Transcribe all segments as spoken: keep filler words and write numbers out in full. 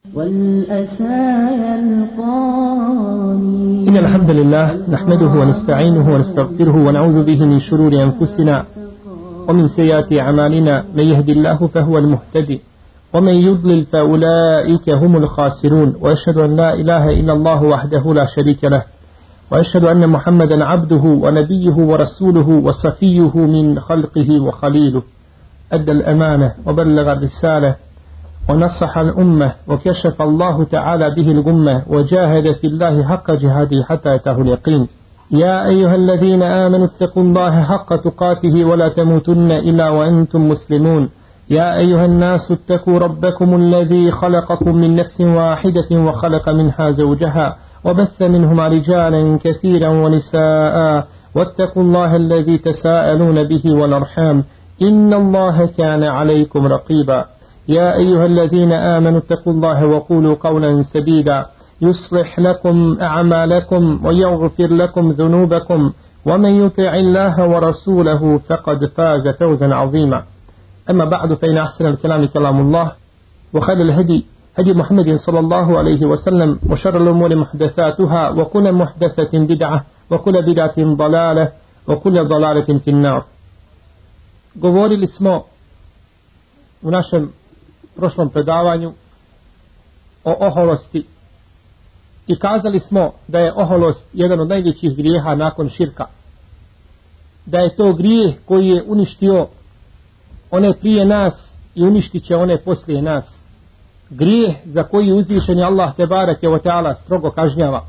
إن الحمد لله نحمده ونستعينه ونستغفره ونعوذ به من شرور أنفسنا ومن سيئات أعمالنا. من يهد الله فهو المهتدي ومن يضلل فأولئك هم الخاسرون. وأشهد أن لا إله إلا الله وحده لا شريك له وأشهد أن محمدا عبده ونبيه ورسوله وصفيه من خلقه وخليله. أدى الأمانة وبلغ الرسالة ونصح الأمة وكشف الله تعالى به الغمة وجاهد في الله حق جهاده حتى أتاه اليقين. يا أيها الذين آمنوا اتقوا الله حق تقاته ولا تموتن إلا وأنتم مسلمون. يا أيها الناس اتقوا ربكم الذي خلقكم من نفس واحدة وخلق منها زوجها وبث منهما رجالا كثيرا ونساء واتقوا الله الذي تساءلون به والأرحام إن الله كان عليكم رقيبا. يا أيها الذين آمنوا اتقوا الله وقولوا قولا سديدا يصلح لكم أعمالكم ويغفر لكم ذنوبكم ومن يطع الله ورسوله فقد فاز فوزا عظيما. أما بعد فإن أحسن الكلام كلام الله وخير الهدي هدي محمد صلى الله عليه وسلم وشر الأمور محدثاتها وكل محدثة بدعة وكل بدعة ضلالة وكل ضلالة في النار. Govorili smo u našem prošlom predavanju o oholosti i kazali smo da je oholost jedan od najvećih grijeha nakon širka, da je to grijeh koji je uništio one prije nas i uništit će one poslije nas, grijeh za koji uzvišeni Allah tebareke ve taala strogo kažnjava.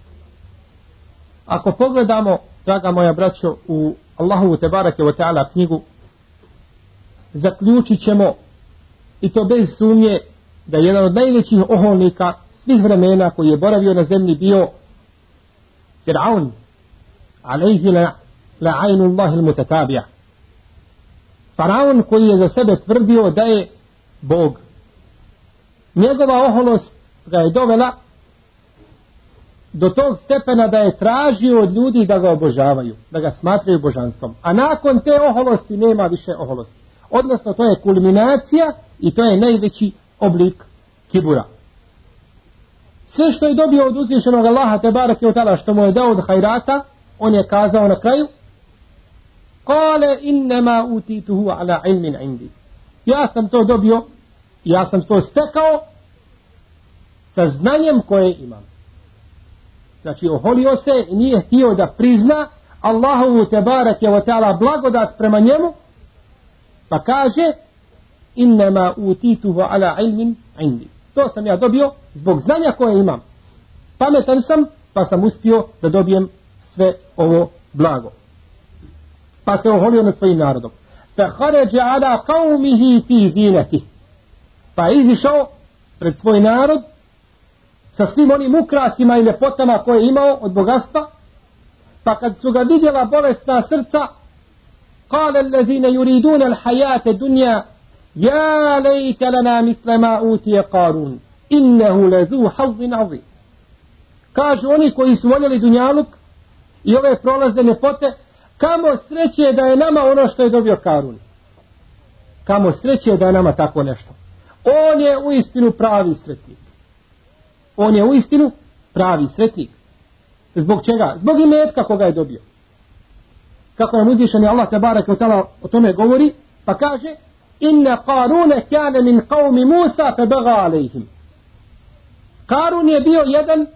Ako pogledamo, draga moja braćo, u Allahovu tebareke ve taala knjigu, zaključit ćemo, i to bez sumnje, da je jedan od najvećih oholnika svih vremena koji je boravio na zemlji bio Fir'aun, alejhi la'ainullahi al-mutatabija. Faraon koji je za sebe tvrdio da je Bog. Njegova oholost ga je dovela do tog stepena da je tražio od ljudi da ga obožavaju, da ga smatraju božanstvom. A nakon te oholosti nema više oholosti. Odnosno, to je kulminacija i to je najveći oblik kibura. Sve što je dobio od uzvišenog Allaha tebareke ve taala, što mu je dao od hajrata, on je kazao na kraju: Kale innama utituhu ala ilmin indi. Ja sam to dobio, ja sam to stekao sa znanjem koje imam. Znači, oholio se i nije htio da prizna Allahovu tebareke ve taala blagodat prema njemu, pa kaže: innama utituhu ala ilmin indi. To sam ja dobio zbog znanja koje imam. Pametan sam, pa sam uspio da dobijem sve ovo blago. Pa se oholio nad svojim narodom. Fa kharaja ala qaumihi fi zinati. Pa je izišao pred svoj narod sa svim onim ukrasima i ljepotama koje je imao od bogatstva. Pa kad su ga vidjela bolesna srca, قال الذين يريدون الحياة الدنيا يا ليت لنا مثل ما أوتي قارون إنه لذو حظ عظيم. Kažu oni koji su voljeli dunjaluk i ove prolazne ljepote, kamo sreće da je nama ono što je dobio Karun. Kamo sreće da je nama tako nešto. On je uistinu pravi sretnik. On je uistinu pravi sretnik. Zbog čega? Zbog imetka koga je dobio. Kako nam uzvišeni Allah tebareke ve taala o tome govori, pa kaže: inna Qaruna kana min qaumi Musa fa baga alejhim. Karun je bio jedan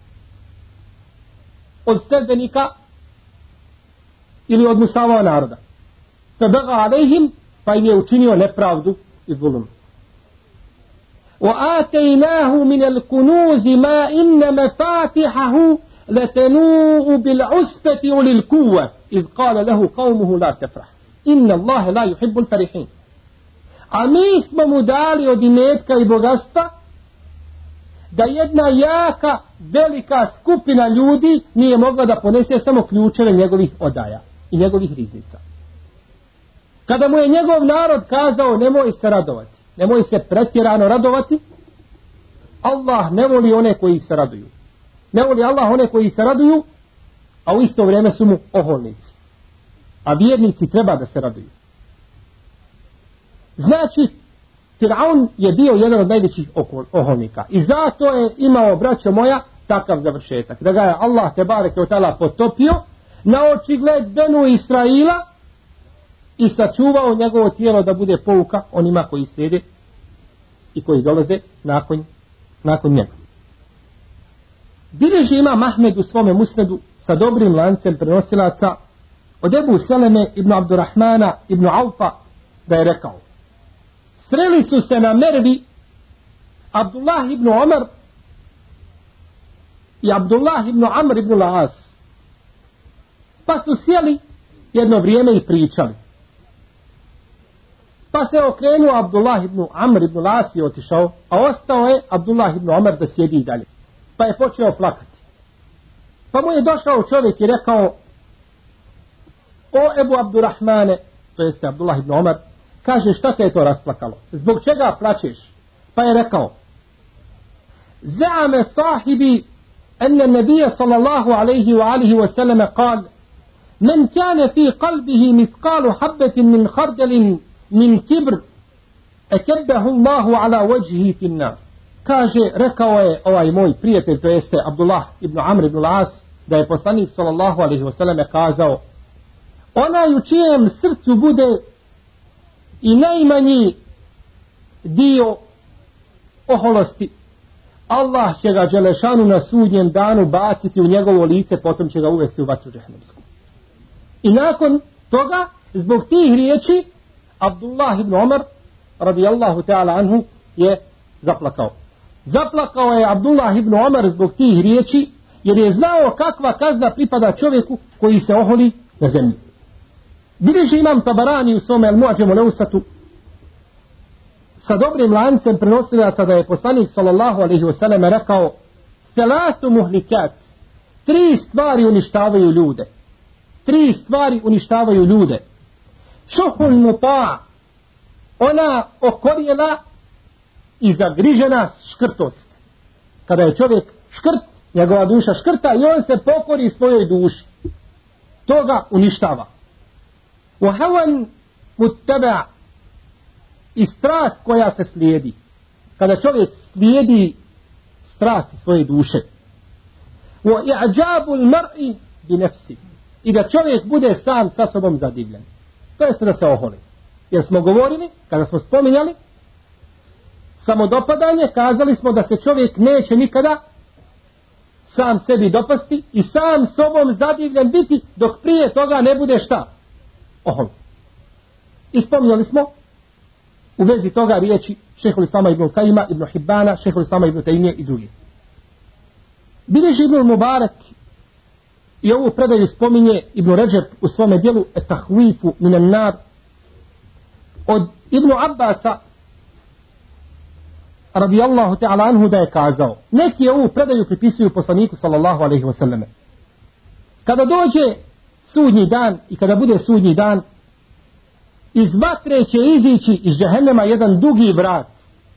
od sledbenika ili od Musava naroda. Fa baga alejhim, pa im je učinio nepravdu i zulum. Wa ataynahu min al-kunuz ma inna mafatihahu لتنوء بالعصبة أولي القوة إذ قال له قومه لا تفرح إن الله لا يحب الفرحين. A mi smo mu dali od imetka i bogatstva da jedna jaka, velika skupina ljudi nije mogla da ponese samo ključeve njegovih odaja i njegovih riznica. Kada mu je njegov narod kazao: nemoj se radovati, nemoj se pretjerano radovati, Allah ne voli one koji se raduju. Ne voli Allah one koji se raduju, a u isto vrijeme su mu oholnici. A vjernici treba da se raduju. Znači, Firaun je bio jedan od najvećih oholnika i zato je imao, braćo moja, takav završetak, da ga je Allah tebareke ve taala potopio na očigled Benu Israila i sačuvao njegovo tijelo da bude pouka onima koji slijede i koji dolaze nakon, nakon njega. Bileži ima Ahmed u svome musnedu sa dobrim lancem prenosilaca od Ebu Seleme ibn Abdurrahmana ibn Aufa da je rekao: sreli su se na mervi Abdullah ibn Omar i Abdullah ibn Amr ibn Al-As, pa su sjeli jedno vrijeme i pričali. Pa se okrenuo Abdullah ibn Amr ibn Al-As i otišao, a ostao je Abdullah ibn Omar da sjedi i dalje. Pa je počeo plakati. Pa mu je došao čovjek i rekao: o Ebu Abdurrahmane, to jeste Abdullah ibn Omar, kaže, šta te je to rasplakalo? Zbog čega plačeš? Pa je rekao: za'ame sahibi enne nebija sallallahu alaihi wa alihi wa sallam kal men kane fi qalbihi mithqalu habbetin min hardelin min kibr ekebbehu Allahu ala wajhihi fin nar. Kaže, rekao je ovaj moj prijatelj, to jeste Abdullah ibn Amr ibn Al-As, da je poslanik sallallahu alaihi wa sallam kazao: onaj u čijem srcu bude i najmanji dio oholosti, Allah će ga dželešanu na sudnjem danu baciti u njegovo lice, potom će ga uvesti u vatru džehennemsku. I nakon toga, zbog tih riječi, Abdullah ibn Omar radijallahu ta'ala anhu je zaplakao. Zaplakao je Abdullah ibn Omar zbog tih riječi, jer je znao kakva kazna pripada čovjeku koji se oholi na zemlji. Bileži imam Tabarani u svome Al-Mu'adžemu Leusatu sa dobrim lancem prenosilaca da je poslanik sallallahu alaihi wasallam rekao: selatu muhlikat, tri stvari uništavaju ljude. Tri stvari uništavaju ljude. Šuhul muta', ona okorijena i zagrižena škrtost. Kada je čovjek škrt, njegova duša škrta i on se pokori svojoj duši. To ga uništava. Uhavan muttaba', i strast koja se slijedi. Kada čovjek slijedi strasti svoje duše. Wa i'jabul mar'i bi nafsi, i da čovjek bude sam sa sobom zadivljen. To jeste da se oholi. Jer smo govorili, kada smo spominjali samodopadanje, kazali smo da se čovjek neće nikada sam sebi dopasti i sam sobom zadivljen biti dok prije toga ne bude šta? Ohol. I spominjali smo u vezi toga riječi šejhul Islama ibn Kajima, ibn Hibbana, šejhul Islama ibn Tejmije i drugi. Bileži ibn Mubarak i ovu predaju spominje Ibn Ređeb u svome dijelu Et-Tahwifu minan nar od Ibn Abbasa radijallahu ta'ala anhu da je kazao: neki ovu predaju pripisuju poslaniku sallallahu alaihi wasallam. Kada dođe sudnji dan i kada bude sudnji dan, iz vatre će izići iz džehennema jedan dugi vrat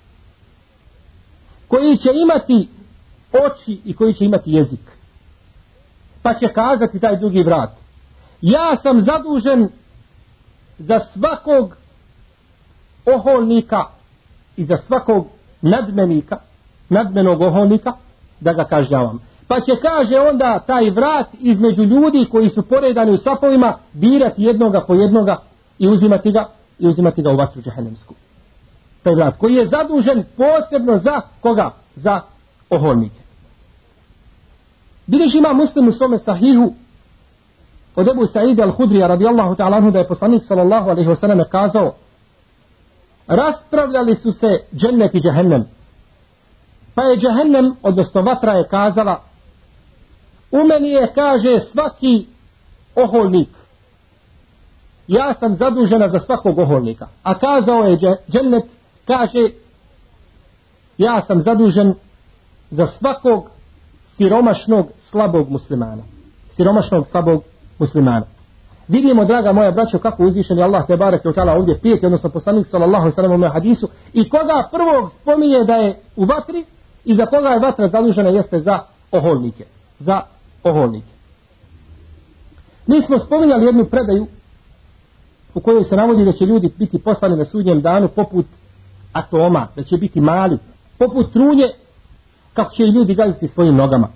koji će imati oči i koji će imati jezik. Pa će kazati taj dugi vrat: ja sam zadužen za svakog oholnika i za svakog nadmenika, nadmenog oholnika, da ga kažnjavam. Pa će, kaže, onda taj vrat između ljudi koji su poredani u safovima birati jednoga po jednoga i uzimati ga i uzimati ga u vatru džehennemsku. Taj vrat koji je zadužen posebno za koga? Za oholnike. Bileži ima Muslim u svome sahihu od Ebu Sa'ida al-Hudrija radijallahu ta'ala anhu da je poslanik sallallahu alaihi wasallam kazao: raspravljali su se džennet i džehennem. Pa je džehennem, odnosno vatra, je kazala: u meni je, kaže, svaki oholnik. Ja sam zadužena za svakog oholnika. A kazao je džennet, kaže: ja sam zadužen za svakog siromašnog, slabog muslimana. Siromašnog, slabog muslimana. Vidimo, draga moja braćo, kako uzvišeni Allah te bareke ve taala ovdje prijeti, odnosno poslanik sallallahu alejhi ve sellem u hadisu, i koga prvog spominje da je u vatri i za koga je vatra zadužena, jeste za oholnike. Za oholnike. Mi smo spominjali jednu predaju u kojoj se navodi da će ljudi biti poslani na sudnjem danu poput atoma, da će biti mali, poput trunje, kako će ljudi gaziti svojim nogama.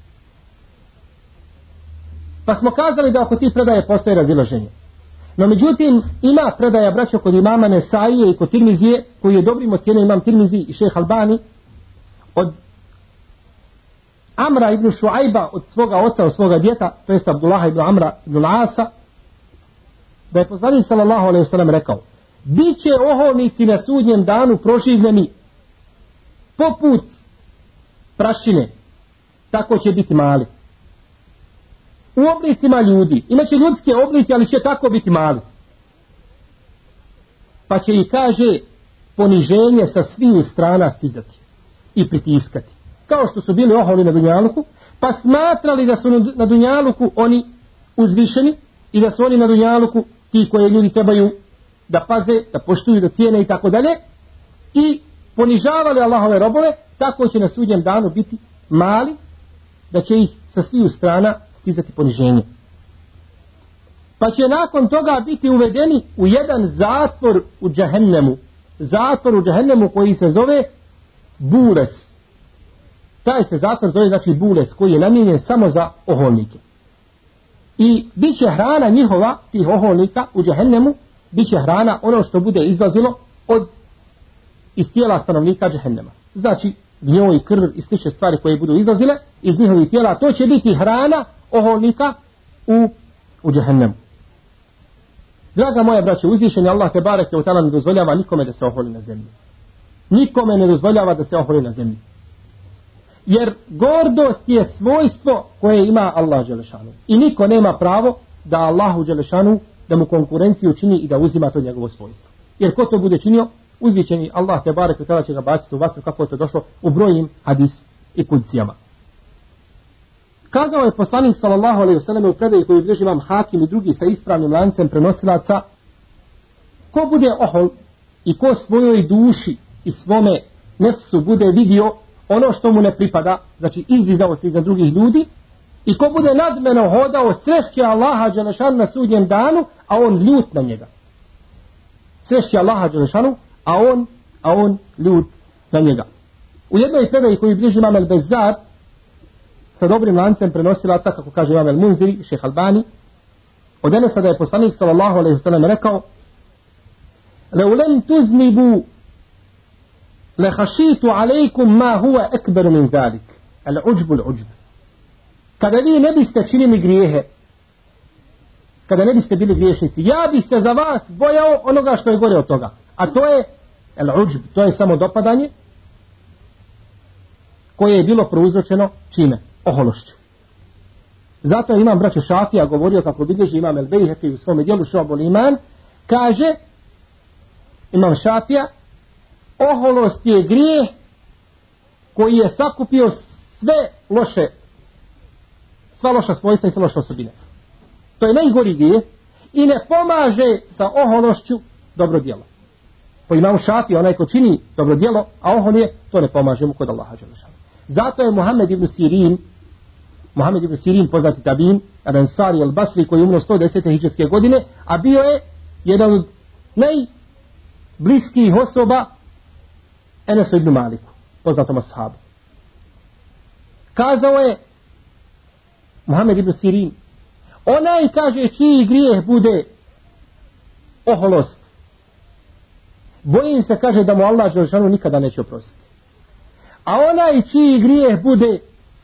Pa smo kazali da oko tih predaje postoje razilaženje. No međutim, ima predaja, braćo, kod imama Nesaije i kod Tirmizije, koji je dobrim ocjenio imam Tirmizi i šejh Albani, od Amra ibn Šuajba, od svoga oca, od svoga djeta, to jest Abdullaha ibn Amra ibn Asa, da je poslanik sallallahu alejhi ve sellem rekao: biće oholnici na sudnjem danu proživljeni poput prašine, tako će biti mali. U oblicima ljudi, imaće ljudske oblike, ali će tako biti mali. Pa će i, kaže, poniženje sa sviju strana stizati i pritiskati. Kao što su bili oholi na dunjaluku, pa smatrali da su na dunjaluku oni uzvišeni i da su oni na dunjaluku ti koje ljudi trebaju da paze, da poštuju, da cijene i tako dalje, i ponižavali Allahove robove, tako će na sudnjem danu biti mali, da će ih sa sviju strana stizati poniženje. Pa će nakon toga biti uvedeni u jedan zatvor u džahennemu, zatvor u džahennemu koji se zove Bules. Taj se zatvor zove, znači, Bules, koji je namijenjen samo za oholnike. I bit će hrana njihova, tih oholnika u džahennemu, bit će hrana ono što bude izlazilo od iz tijela stanovnika džahennema. Znači, gnjoj, krv i slične stvari koje budu izlazile iz njihovih tijela, to će biti hrana oholnika u, u džahennemu. Draga moja braće, uzvišen je Allah te bareke u ta'ala ne dozvoljava nikome da se oholi na zemlji. Nikome ne dozvoljava da se oholi na zemlji. Jer gordost je svojstvo koje ima Allah dželešanu. I niko nema pravo da Allahu dželešanu, da mu konkurenciju čini i da uzima to njegovo svojstvo. Jer ko to bude činio, uzvišeni Allah te bareke u ta'ala će ga baciti u vatru, kako je to došlo u brojnim hadis i kudcijama. Kazao je poslanik sallallahu alejhi ve sellem u predaji koju bilježi imam Hakim i drugi sa ispravnim lancem prenosilaca: ko bude ohol i ko svojoj duši i svome nefsu bude vidio ono što mu ne pripada, znači izdizavost iznad drugih ljudi, i ko bude nadmeno hodao, srešće Allaha dželešanu na sudnjem danu, a on ljut na njega. Srešće Allaha dželešanu, a on, a on ljut na njega. U jednoj predaji koju bilježi imam El-Bezzar sa dobrim lancem prenosilaca, kako kaže imam El-Munziri, šejh Albani, od Enesa da je poslanik sallallahu alejhi ve sellem rekao: "Lau lam tuznibu la khashitu alaykum ma huwa akbar min zalik, al-ujb al-ujb." Kada vi ne biste činili grijehe, kada ne biste bili griješnici, ja bih se za vas bojao onoga što je gore od toga, a to je al-ujb, to je samo dopadanje koje je bilo prouzročeno čime? Ohološću. Zato je imam braćo Šafija govorio, kako bilježi imam El-Bejheqi u svome djelu Šu'abul Iman, kaže imam Šafija: oholost je grijeh koji je sakupio sve loše, sva loša svojstva i sve loše osobine. To je najgori grijeh i ne pomaže sa ohološću dobro djelo. Po imamu Šafija, onaj ko čini dobro djelo, a ohol je, to ne pomaže mu kod Allaha dželešanu. Zato je Muhammed ibn Sirin, Muhammed ibn Sirin, poznati tabin, Al-Ansari al-Basri, koji je umro sto desete hidžretske godine, a bio je jedan od najbliskijih osoba Enesu ibn Maliku, poznatom ashabu. Kazao je Muhammed ibn Sirin: onaj, kaže, čiji grijeh bude oholost, bojim se, kaže, da mu Allah dželešanu nikada neće oprostiti. A onaj čiji grijeh bude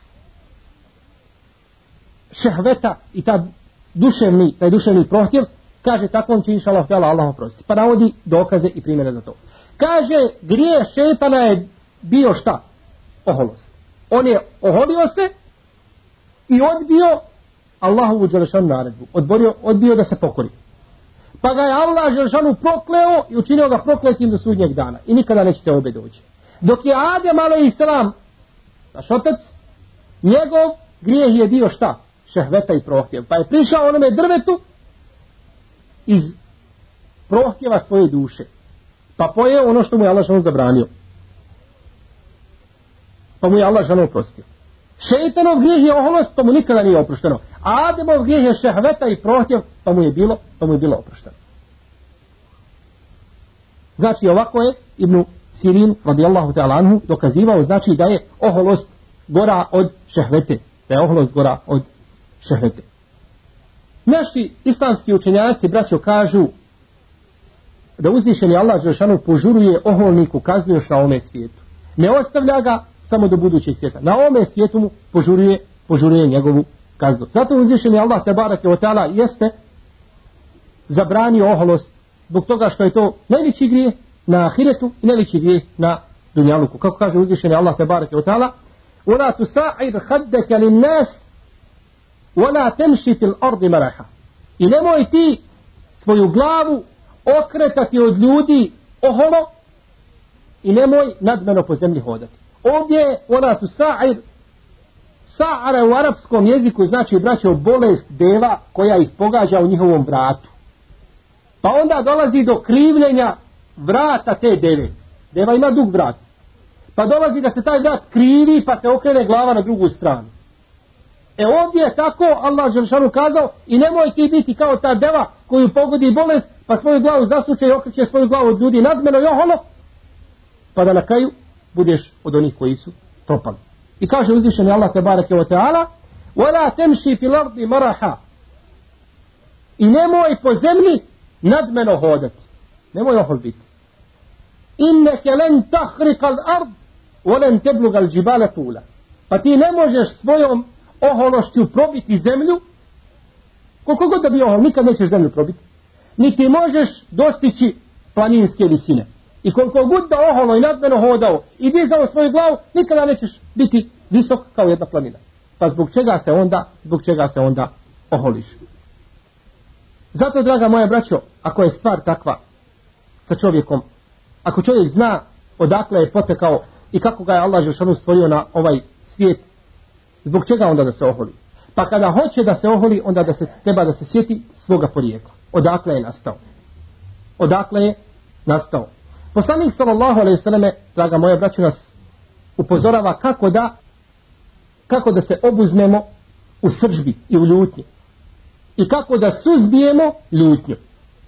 šehveta i ta duševni, taj duševni prohtjev, kaže, takvom će inša Allah Allah oprostiti. Pa navodi dokaze i primjere za to. Kaže, grijeh šejtana je bio šta? Oholost. On je oholio se i odbio Allahovu dželešanu naredbu. Odborio, odbio da se pokori. Pa ga je Allah dželešanu prokleo i učinio ga prokletim do sudnjeg dana. I nikada nećete obe doći. Dok je Adem alejselam, naš otac, njegov grijeh je bio šta? Šehveta i prohtjev. Pa je prišao onome drvetu iz prohtjeva svoje duše. Pa pojeo ono što mu je Allah dželešanu zabranio. Pa mu je Allah dželešanu oprostio. Šejtanov grijeh je oholost, pa mu nikada nije oprošteno. A Ademov grijeh je šehveta i prohtjev, pa mu je bilo, pa mu je bilo oprošteno. Znači, ovako je Ibn Sirin radijallahu ta'ala anhu dokazivao znači da je oholost gora od šehvete, da je oholost gora od šehvete. Naši islamski učenjaci, braćo, kažu da uzvišeni Allah dželešanu požuruje oholniku kaznu još na ovome svijetu. Ne ostavlja ga samo do budućeg svijeta. Na ovome svijetu mu požuruje, požuruje njegovu kaznu. Zato uzvišeni Allah tebareke ve taala jeste zabranio oholost zbog toga što je to najveći grijeh na ahiretu i najveći grijeh na dunjaluku. Kako kaže uzvišeni Allah tebareke ve taala: "Wala tusa'ir khaddaka lin-nas wala tamshi fil ardi maraha." I nemoj ti svoju glavu okretati od ljudi oholo i nemoj nadmeno po zemlji hodati. Ovdje wala tusa'ir, sa'ara u arapskom jeziku znači, braćo, bolest deva koja ih pogađa u njihovom vratu. Pa onda dolazi do krivljenja vrata te deve. Deva ima dug vrat. Pa dolazi da se taj vrat krivi pa se okrene glava na drugu stranu. E ovdje je tako Allah dželešanu kazao i nemoj ti biti kao ta deva koju pogodi bolest pa svoju glavu zasuče i okreće svoju glavu od ljudi nadmeno i oholo pa da na kraju budeš od onih koji su propali. I kaže uzvišeni Allah tebareke ve taala: "Wala tamshi fil ardi maraha." I nemoj po zemlji nadmeno hodati. Nemoj ohol biti. Inneke len tahriqa al-ard wa len tabluga al-jibala tula. Pa ti ne možeš svojom ohološću probiti zemlju. Koliko god da bi ohol, nikad nećeš zemlju probiti. Niti možeš dostići planinske visine. I koliko god da oholo i nadmeno hodao i dizao svoju glavu, nikada nećeš biti visok kao jedna planina. Pa zbog čega se onda, zbog čega se onda oholiš? Zato, draga moja braćo, ako je stvar takva sa čovjekom, ako čovjek zna odakle je potekao i kako ga je Allah dželešanu stvorio na ovaj svijet, zbog čega onda da se oholi? Pa kada hoće da se oholi, onda da se treba da se sjeti svoga porijekla. Odakle je nastao? Odakle je nastao? Poslanik sallallahu alejhi ve selleme, draga moja braćo, nas upozorava kako da kako da se obuzmemo u srdžbi i u ljutnji. I kako da suzbijemo ljutnju.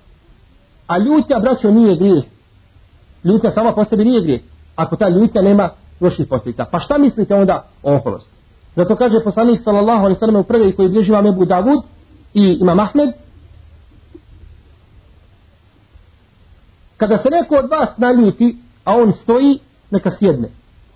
A ljutnja, braćo, nije grijeh. Ljutnja sama po sebi nije grijeh. Ako ta ljutnja nema loših posljedica. Pa šta mislite onda o oholosti? Zato kaže poslanik sallallahu alejhi ve sellem u predaji koji bilježi imam Ebu Davud i imam Ahmed: kada se neko od vas naljuti, a on stoji, neka sjedne.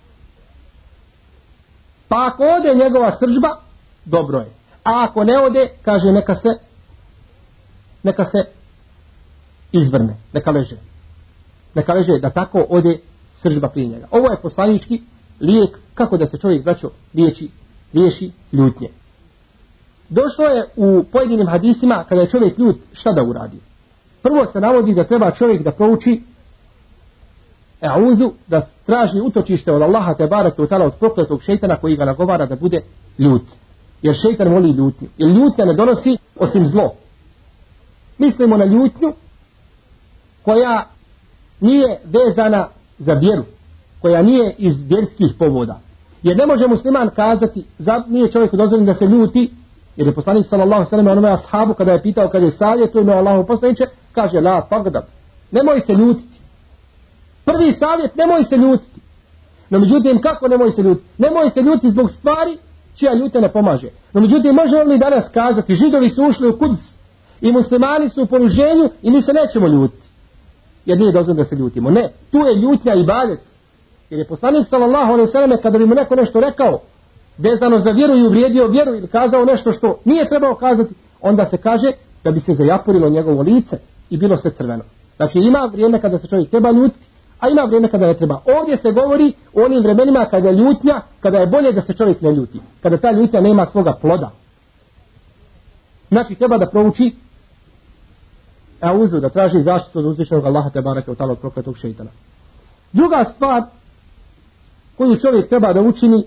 Pa ako ode njegova srdžba, dobro je. A ako ne ode, kaže, neka se neka se izvrne, neka leže. Neka leže da tako ode srdžba prije njega. Ovo je poslanički lijek kako da se čovjek, braćo, liječi, liješi ljutnje. Došlo je u pojedinim hadisima kada je čovjek ljut, šta da uradi? Prvo se navodi da treba čovjek da prouči e'uzu, da traži utočište od Allaha tebareke ve taala od prokletog šejtana koji ga nagovara da bude ljut. Jer šejtan voli ljutnju. Jer ljutnja ne donosi osim zlo. Mislimo na ljutnju koja nije vezana za vjeru, koja nije iz vjerskih povoda. Jer ne može musliman kazati, za, nije čovjeku dozvoljeno da se ljuti, jer je poslanik sallallahu alejhi ve sellem onome ashabu kada je pitao kad je savjetuje me Allahu poslanice, kaže la tagdab, nemoj se ljutiti. Prvi savjet, nemoj se ljutiti. No međutim, kako nemoj se ljutiti? Nemoj se ljutiti zbog stvari čija ljutnja ne pomaže. No međutim, možemo li danas kazati, židovi su ušli u Kuds i muslimani su u poruženju i mi se nećemo ljutiti. Jer nije dozvoljeno da se ljutimo. Ne, tu je ljutnja ibadet. Jer je poslanik sallallahu alejhi ve sellem kada bi mu neko nešto rekao vezano za vjeru i uvrijedio vjeru ili kazao nešto što nije trebao kazati, onda se kaže da bi se zajapurilo njegovo lice i bilo se crveno. Znači ima vrijeme kada se čovjek treba ljutiti, a ima vrijeme kada ne treba. Ovdje se govori o onim vremenima kada je ljutnja, kada je bolje da se čovjek ne ljuti. Kada ta ljutnja nema svoga ploda. Znači treba da prouči e'uzu, da traži zaštitu od uzvišenog Allaha tebareke ve taala od prokletog šejtana. Druga stvar koju čovjek treba da učini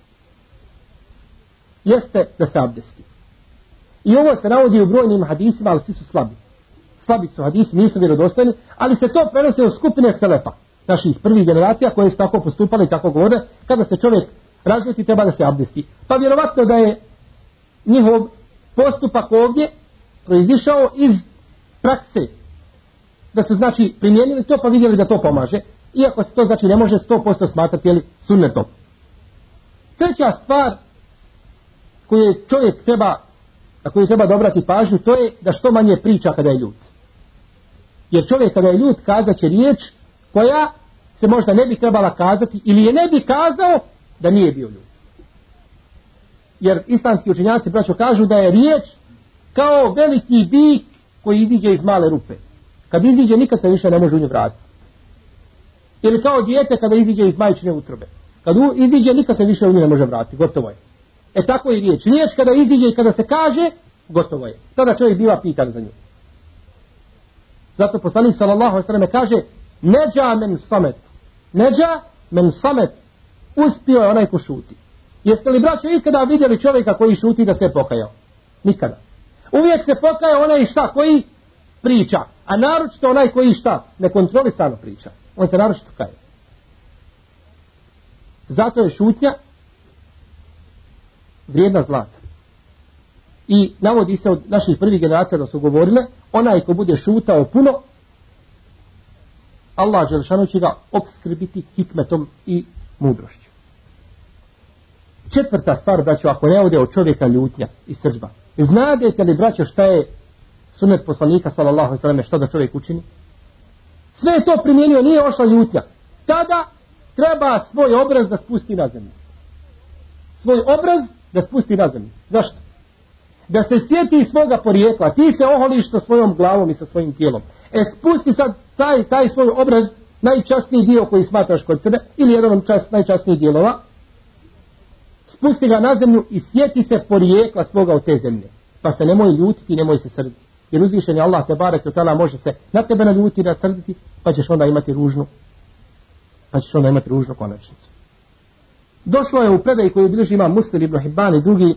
jeste da se abdesti. I ovo se navodi u brojnim hadisima, ali svi su slabi. Slabi su hadisi, nisu vjerodostojni, ali se to prenosi od skupine selefa, naših prvih generacija koje su tako postupali i tako govore, kada se čovjek razljuti treba da se abdesti. Pa vjerovatno da je njihov postupak ovdje proizišao iz prakse, da su znači primijenili to pa vidjeli da to pomaže iako se to znači ne može sto posto smatrati jeli, sunnetom. Treća stvar koju čovjek treba, na koju treba dobrati pažnju, to je da što manje priča kada je ljut. Jer čovjek kada je ljut kazat će riječ koja se možda ne bi trebala kazati ili je ne bi kazao da nije bio ljut. Jer islamski učenjaci, braćo, kažu da je riječ kao veliki bik koji iziđe iz male rupe. Kad iziđe, nikad se više ne može u nju vratiti. Ili kao dijete kada iziđe iz majčine utrobe. Kad u, iziđe, nikad se više u nju ne može vratiti. Gotovo je. E tako je riječ. Riječ kada iziđe i kada se kaže, gotovo je. Tada čovjek biva pitan za nju. Zato poslanik sallallahu alejhi ve sellem kaže: "Neđa men samet." Neđa men samet. Uspio je onaj ko šuti. Jeste li, braćo, ikada vidjeli čovjeka koji šuti da se je pokajao? Nikada. Uvijek se pokaja onaj šta koji priča, a naročito onaj koji šta nekontrolisano priča. On se naročito kaje. Zato je šutnja vrijedna zlata. I navodi se od naših prvih generacija da su govorile, onaj ko bude šutao puno, Allah dželešanu će ga opskrbiti hikmetom i mudrošću. Četvrta stvar, braćo, ako ne ode od čovjeka ljutnja i srdžba. Znadete li, braćo, šta je sunnet poslanika sallallahu alejhi ve selleme, šta da čovjek učini? Sve je to primijenio, nije ošla ljutnja. Tada treba svoj obraz da spusti na zemlju. Svoj obraz da spusti na zemlju. Zašto? Da se sjeti svoga porijekla. Ti se oholiš sa svojom glavom i sa svojim tijelom. E spusti sad taj, taj svoj obraz, najčasniji dio koji smatraš kod sebe, ili jedan od čas, najčasnijih dijelova, spusti ga na zemlju i sjeti se porijekla svoga od te zemlje. Pa se nemoj ljutiti, nemoj se srditi. Jer uzvišen je Allah te barek tala može se na tebe naljutiti, nasrditi, pa ćeš onda imati ružnu, pa ćeš onda imati ružnu konačnicu. Došlo je u predaji koju bilježi imam Muslim, Ibn Hibban i drugi,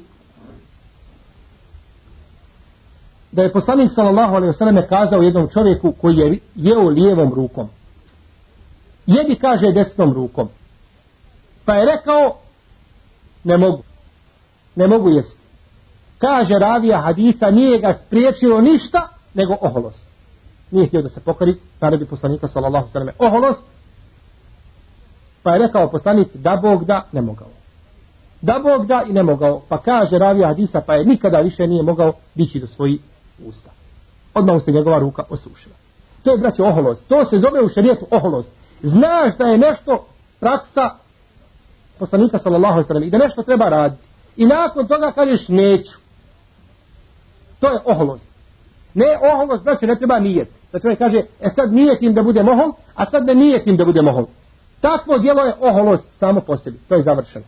da je poslanik sallallahu alejhi ve selleme kazao jednom čovjeku koji je jeo lijevom rukom: "Jedi", kaže, desnom rukom. Pa je rekao: "Ne mogu. Ne mogu jesti." Kaže ravija hadisa, nije ga spriječilo ništa nego oholost. Nije htio da se pokori naredbi poslanika sallallahu alejhi ve selleme oholost. Pa je rekao poslanik: "Da Bog da", ne mogao. Da Bog da i ne mogao. Pa kaže ravija hadisa, pa je nikada više nije mogao dići do svojih usta. Odmah mu se njegova ruka osušila. To je, braćo, oholost. To se zove u šerijetu oholost. Znaš da je nešto praksa poslanika sallallahu alejhi ve sellem i da nešto treba raditi. I nakon toga kažeš neću. To je oholost. Ne oholost, znači ne treba nijet. Da čovjek kaže, e sad nijetim da bude ohol, a sad ne nijetim da bude ohol. Takvo djelo je oholost samo po sebi. To je završeno.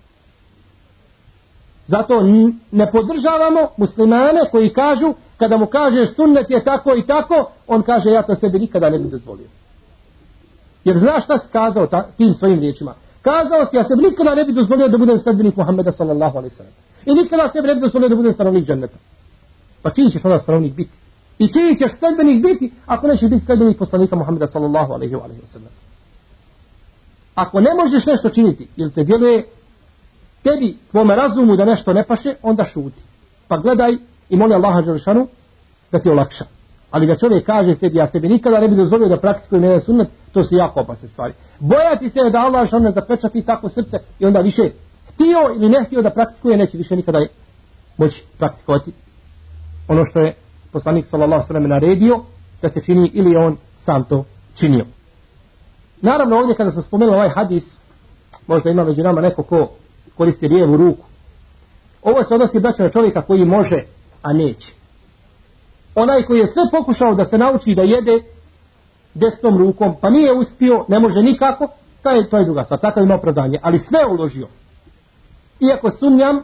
Zato ne podržavamo muslimane koji kažu, kada mu kažeš sunnet je tako i tako, on kaže ja to sebi nikada ne bi dozvolio. Jer znaš šta si kazao ta, tim svojim riječima? Kazao si, ja sebi nikada ne bi dozvolio da budem sledbenik Muhammeda sallallahu alejhi ve sellem. I nikada sebi ne bi dozvolio da budem stanovnik dženneta. Pa čiji ćeš onda stanovnik biti? I čiji ćeš sledbenik biti ako nećeš biti sledbenik poslanika Muhammeda sallallahu alejhi ve sellem? Ako ne možeš nešto činiti, ili se djeluje tebi, tvome razumu da nešto ne paše, onda šuti. Pa gledaj i moli Allaha dželešanu da ti olakša. Ali da čovjek kaže sebi, ja sebi nikada ne bi dozvolio da praktikujem jedan sunnet, to su jako opasne stvari. Bojati se da Allah dželešanu ne zapečati tako srce i onda više htio ili ne htio da praktikuje, neće više nikada moći praktikovati ono što je poslanik sallallahu alejhi ve sellem naredio da se čini ili je on sam to činio. Naravno, ovdje kada sam spomenuo ovaj hadis, možda ima među nama neko ko koristi lijevu ruku. Ovo se odnosi, braćo, na čovjeka koji može, a neće. Onaj koji je sve pokušao da se nauči da jede desnom rukom, pa nije uspio, ne može nikako, to je, to je druga stvar, takav ima opravdanje, ali sve je uložio. Iako sumnjam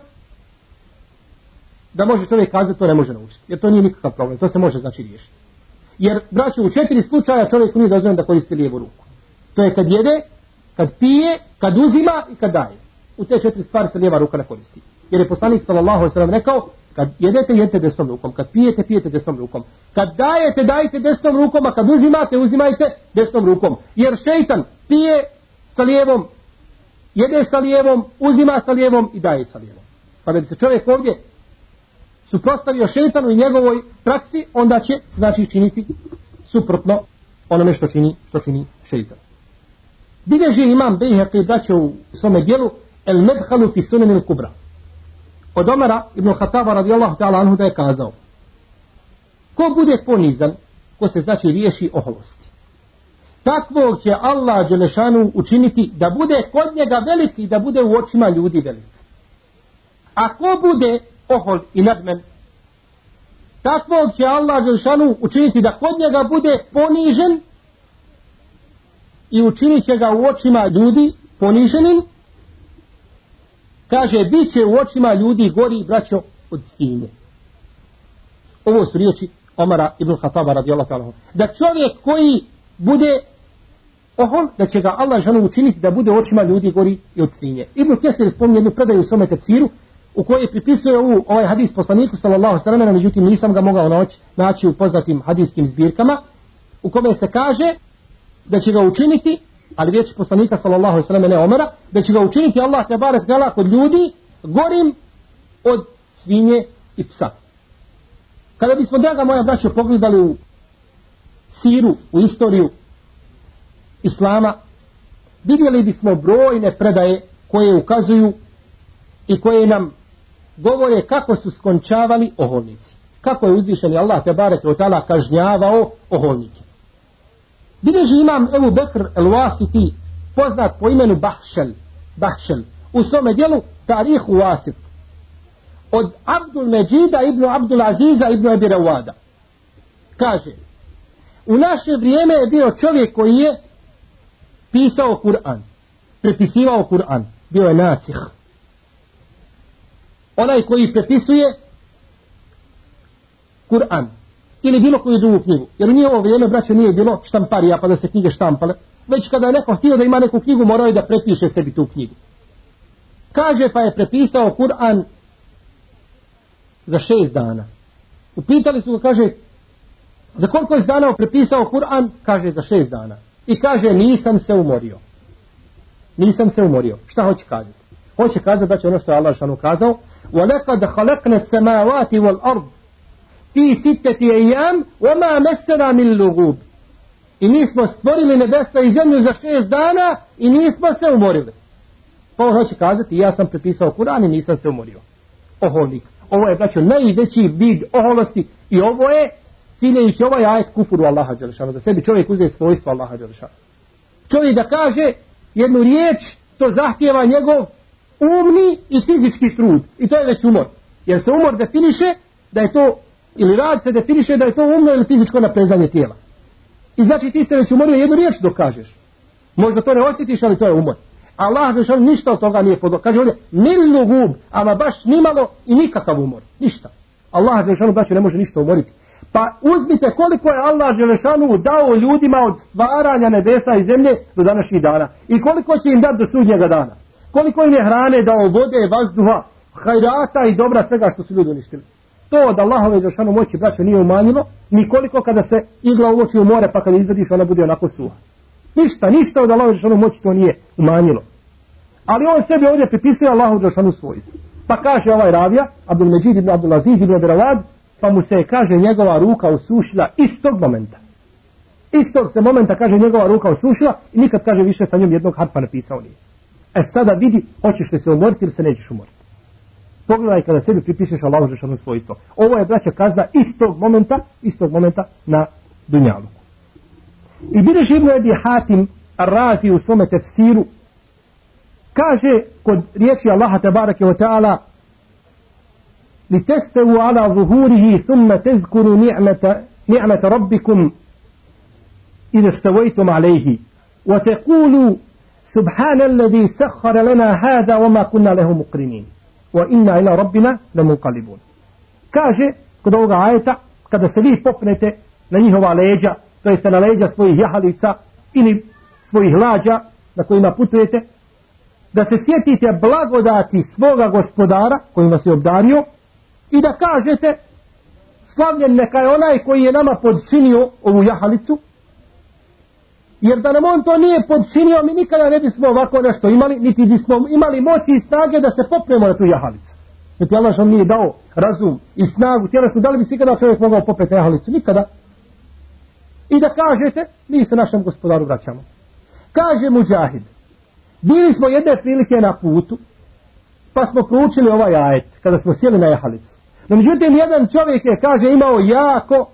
da može čovjek kazati, to ne može naučiti, jer to nije nikakav problem, to se može znači riješiti. Jer, braćo, u četiri slučaja čovjek nije dozvoljen da koristi lijevu ruku. To je kad jede, kad pije, kad uzima i kad daje. U te četiri stvari se lijeva ruka ne koristi. Jer je poslanik sallallahu alejhi ve sellem rekao, kad jedete, jedete desnom rukom, kad pijete, pijete desnom rukom, kad dajete, dajte desnom rukom, a kad uzimate, uzimajte desnom rukom. Jer šejtan pije sa lijevom, jede sa lijevom, uzima sa lijevom i daje sa lijevom. Pa da bi se čovjek ovdje suprotstavio šejtanu i njegovoj praksi, onda će znači činiti suprotno onome što čini, što čini šejtan. Bilježi imam Bejheqi braćo u svome dijelu El Medhalu fi Sunan al Kubra. Od Omara ibn Khattaba radijallahu ta'ala anhu da je kazao: ko bude ponizan, ko se znači riješi oholosti, takvog će Allah dželešanu učiniti da bude kod njega velik i da bude u očima ljudi velik. A ko bude ohol i nadmen, takvog će Allah dželešanu učiniti da kod njega bude ponižen i učinit će ga u očima ljudi poniženim. Kaže, bit će u očima ljudi gori, braćo, od svinje. Ovo su riječi Omara ibn Khattaba radijallahu ta'ala. Da čovjek koji bude ohol, da će ga Allah žanu učiniti da bude u očima ljudi gori i od svinje. Ibn Kesir spominje jednu predaju u svome tefsiru u kojoj pripisuje ovu, ovaj hadis poslaniku sallallahu alejhi ve sellem, međutim nisam ga mogao naći, naći u poznatim hadijskim zbirkama, u kome se kaže da će ga učiniti, ali riječ poslanika sallallahu alejhi ve sellem, ne Omara, da će ga učiniti Allah te barek tela kod ljudi gorim od svinje i psa. Kada bismo, draga moja braćo, pogledali u siru, u istoriju Islama, vidjeli bismo brojne predaje koje ukazuju i koje nam govore kako su skončavali oholnici. Kako je uzvišeni Allah te barek tela kažnjavao oholnike. Bilježi imam Ebu Bekr el-Wasiti, poznat po imenu Bahšel, Bahšel, u svome dijelu Tarihu Wasit, od Abdul Međida ibn Abdul Aziza ibn Abi Rawada. Kaže, u naše vrijeme je bio čovjek koji je pisao Kur'an, prepisivao Kur'an, bio je nasih. Onaj koji prepisuje Kur'an ili bilo koju drugu knjigu. Jer u njihovo vrijeme, braćo, nije bilo štamparija pa da se knjige štampale. Već kada je neko htio da ima neku knjigu, morao je da prepiše sebi tu knjigu. Kaže, pa je prepisao Kur'an za šest dana. Upitali su ga, kaže, za koliko je dana prepisao Kur'an? Kaže, za šest dana. I kaže, nisam se umorio. Nisam se umorio. Šta hoće kazati? Hoće kazati da će ono što je Allah šanu kazao: وَلَقَدْ خَلَقْنَا السَّمَاوَاتِ وَالْأَرْضِ fi sittati ayyam wa ma massana min lughub. I mi smo stvorili nebesa i zemlju za šest dana i nismo se umorili. Pa on hoće kazati, ja sam prepisao Kur'an i nisam se umorio. Oholnik. Ovo je, braćo, najveći vid oholosti i ovo je ciljajući ovaj ajet kufuru Allaha dželešanu, da sebi čovjek uzme svojstvo Allaha dželešanu. Čovjek da kaže jednu riječ, to zahtijeva njegov umni i fizički trud. I to je već umor. Jer se umor definiše da je to, ili rad se definiše da je to umno ili fizičko naprezanje tijela. I znači ti se već umorio jednu riječ dok kažeš. Možda to ne osjetiš, ali to je umor. Allah dželle ništa od toga nije podlo. Kaže ovdje, nil gub, ama baš nimalo i nikakav umor. Ništa. Allah dželle braćo ne može ništa umoriti. Pa uzmite koliko je Allah dželle dao ljudima od stvaranja nebesa i zemlje do današnjih dana. I koliko će im dati do sudnjega dana. Koliko im je hrane dao, vode, vazduha, hajrata i dobra, svega što su ljudi uništili. To od Allahove dželle moći, braćo, nije umanjilo, nikoliko kada se igla umoči u more, pa kada izvediš ona bude onako suha. Ništa, ništa od Allahove dželle moći to nije umanjilo. Ali on sebi ovdje pripisuje Allahu dželle svojstvo. Pa kaže ovaj ravija, Abdul Međid ibn Abdul Aziz ibn Abi Rawad, pa mu se kaže njegova ruka osušila istog momenta. Istog se momenta, kaže, njegova ruka osušila i nikad, kaže, više sa njom jednog harfa napisao nije. E sada vidi, hoćeš li se umoriti ili se nećeš umoriti. Pogledaj kada sebi pripišeš Allahu dželle svojstvo. Ovo je, braća, kazna istog momenta, istog momenta na dunjalu. I bilježi Ibn Abi Hatim Ar-Razi u svome tefsiru, kaže kod riječi Allaha tebareke ve taala: li testavu ala zuhurihi thumma tezkuru ni'mata ni'mata rabbikum idha stawaytum alayhi wa taqulu subhana alladhi sakhkhara lana hadha wa ma kunna lahu muqrinin wa inna ila rabbina lamunqalibun. Kaže kod ovoga ajeta, kada se vi popnete na njihova leđa, to jest na leđa svojih jahalica ili svojih lađa na kojima putujete, da se sjetite blagodati svoga gospodara kojim vas je obdario i da kažete: slavljen neka je onaj koji je nama podčinio ovu jahalicu, jer da nam on to nije podčinio, mi nikada ne bismo ovako nešto imali, niti bismo imali moći i snage da se popnemo na tu jahalicu. Niti Allah nam nije dao razum i snagu tjelesnu, da li bi se ikada čovjek mogao popeti na jahalicu? Nikada. I da kažete: mi se našem gospodaru vraćamo. Kaže Mudžahid, bili smo jedne prilike na putu, pa smo proučili ovaj ajet, kada smo sjeli na jahalicu. No međutim, jedan čovjek je, kaže, imao jako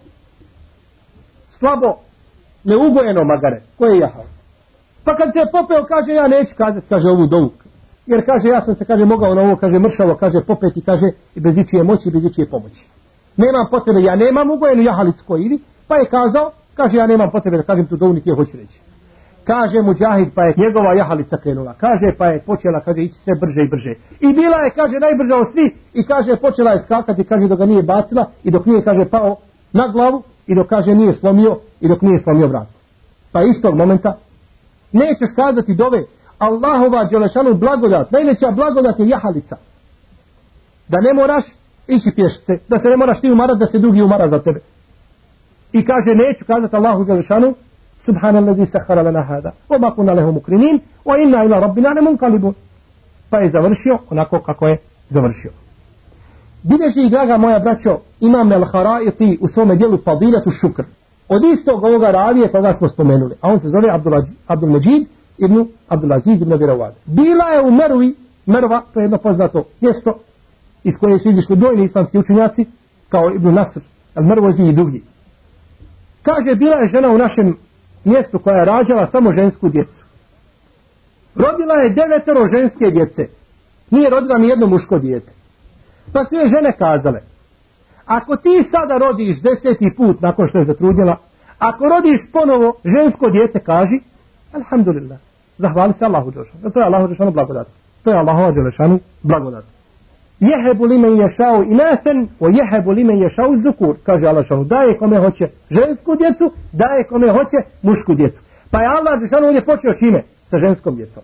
slabo neugojeno magare, koje je jahao. Pa kad se je popeo, kaže, ja neću kazati, kaže, ovu dovu. Jer, kaže, ja sam se, kaže, mogao na ovo, kaže, mršavo, kaže, popeti, kaže, i bez ičije moći, i bez ičije pomoći. Nemam potrebe, ja nemam ugojenu jahalicu koji ide, pa je kazao, kaže, ja nemam potrebe da kažem tu dovu, niti je hoću reći. Kaže Mudžahid, pa je njegova jahalica krenula. Kaže, pa je počela, kaže, ići sve brže i brže. I bila je, kaže, najbrža od svih. I kaže, počela je skakati, kaže, dok ga nije bacila i dok nije, kaže, pao na glavu i dok, kaže, nije slomio i dok nije slomio vrat. Pa istog momenta nećeš kazati dove Allahova dželešanu blagodat. Najveća blagodat je jahalica. Da ne moraš ići pješice, da se ne moraš ti umarati, da se drugi umara za tebe. I kaže, neću kazati Allahu dželešanu Subhanalladhi sahara lana hada wa ma kunna lahu mukrinin wa inna ila rabbina lamunqalibun. Pa je završio onako kako je završio. Bileži i draga moja braćo Imam al-Haraiti u svome djelu Fadilatu šukr od istog ovoga ravije koga smo spomenuli, a on se zove Abdul Međid ibn Abdulaziz ibn Birawad. Bila je u Mervi, Merva, to je jedno poznato mjesto iz koje su izišli brojni islamski učenjaci kao Ibn Nasr al-Mervozi i drugi. Kaže, bila je žena u našem mjestu koja je rađala samo žensku djecu. Rodila je devetero ženske djece. Nije rodila ni jedno muško dijete. Pa su joj žene kazale, ako ti sada rodiš deseti put nakon što je zatrudnjela, ako rodiš ponovo žensko dijete, kaži, alhamdulillah, zahvali se Allahu dželešanu. To je Allahu dželešanu blagodat. To je Allahu dželešanu blagodat. Jehebu li men ješao inaten, o jehebu li men ješao zukur, kaže Allah dželešanu, daje kome hoće žensku djecu, daje kome hoće mušku djecu. Pa je Allah dželešanu ovdje počeo čime? Sa ženskom djecom.